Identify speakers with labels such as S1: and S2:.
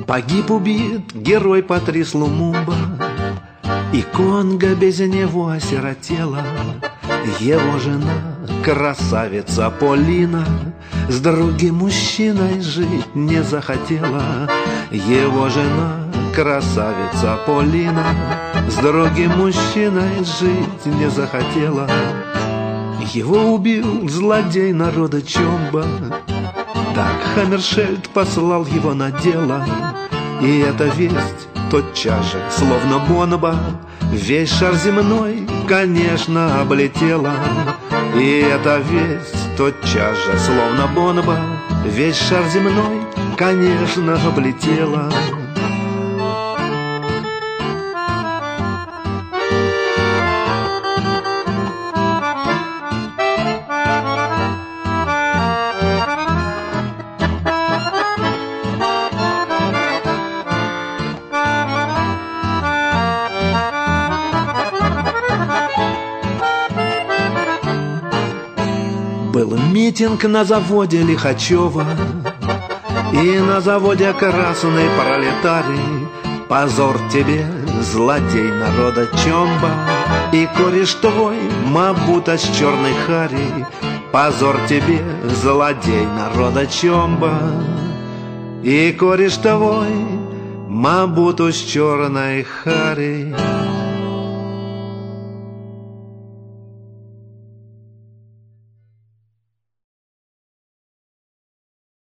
S1: Погиб убит герой Патрис Лумумба, и Конго без него осиротела. Его жена, красавица Полина, с другим мужчиной жить не захотела. Его жена, красавица Полина, с другим мужчиной жить не захотела. Его убил злодей народа Чомба, так Хаммершельд послал его на дело. И эта весть тотчас же, словно бомба, весь шар земной, конечно, облетела. И эта весть тотчас же, словно бомба, весь шар земной, конечно, облетела. Был митинг на заводе Лихачева, и на заводе красный пролетарий. Позор тебе, злодей народа Чомба, и кореш твой Мабуто с черной хари. Позор тебе, злодей народа Чомба, и кореш твой Мабуто с черной хари.